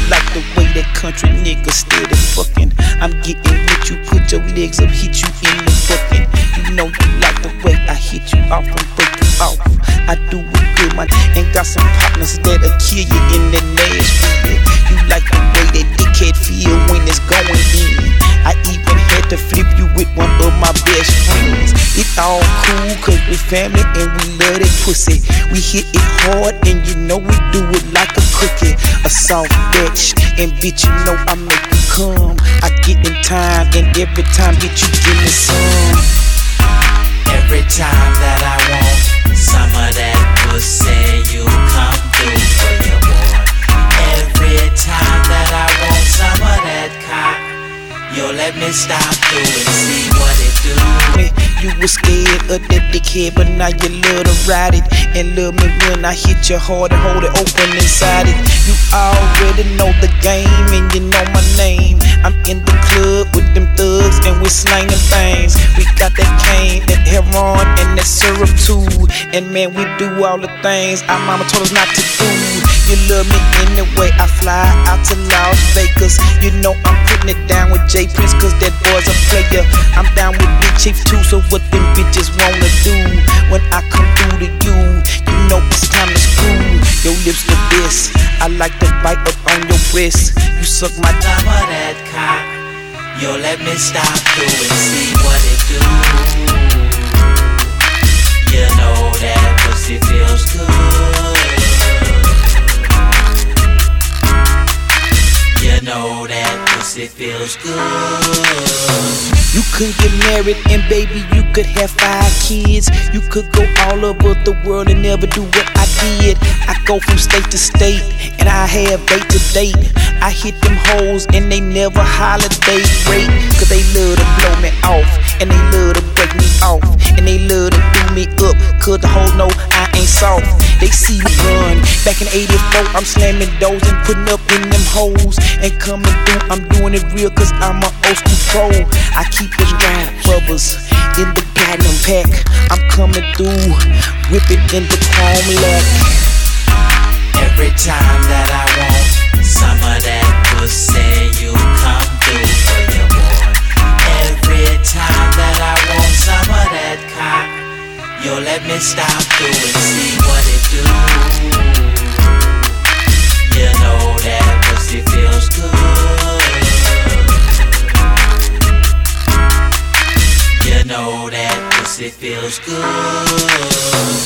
like the way that country nigga steady fucking. I'm getting with you, put your legs up, hit you in the fucking. You know you like the way I hit you off and break you off. I do it good, man. Ain't got some partners that'll kill you in the Nashville. You like the way that dickhead feel when it's going in. I even had to flip you with one of my best friends. It all cool cause we family and we love that pussy. We hit it hard and you know we do it like a cookie. A soft batch and bitch you know I make you come. I get in time and every time bitch you give me some. Every time that I want some of that pussy, you come through for your boy. Every time that I want some of that cock, yo, let me stop through and see what it do. You was scared of that dickhead, but now you love to ride it. And love me when I hit you hard and hold it open inside it. You already know the game and you know my name. I'm in the club with them thugs and we slanging things. We got that cane, that heroin and that syrup too. And man, we do all the things our mama told us not to do. You love me anyway, I fly out to Las Vegas. You know I'm putting it down with J Prince cause that boy's a player. I'm down with Big Chief too, so what them bitches wanna do when I come through to you? You know it's time to screw. Your lips the best, I like to bite up on your wrist. You suck my some of that cock, yo, let me stop through and see what it do. You know that pussy feels good. You know that pussy feels good. You could get married and baby you could have 5 kids. You could go all over the world and never do what I did. I go from state to state and I have date to date. I hit them hoes and they never holiday rate. Cause they love to blow me off and they love to break me off. And they love to do me up cause the hoes know I ain't soft. They see me run back in 84, I'm slamming doors and putting up in them hoes. And coming through, I'm doing it real cause I'm an old school pro. I keep the strong rubbers in the platinum pack. I'm coming through, whipping in the chrome lack. Every time that I want some of that pussy, you come through for your boy. Every time that I want some of that cock, yo, let me stop through and see what it do. You know that pussy feels good. You know that pussy feels good.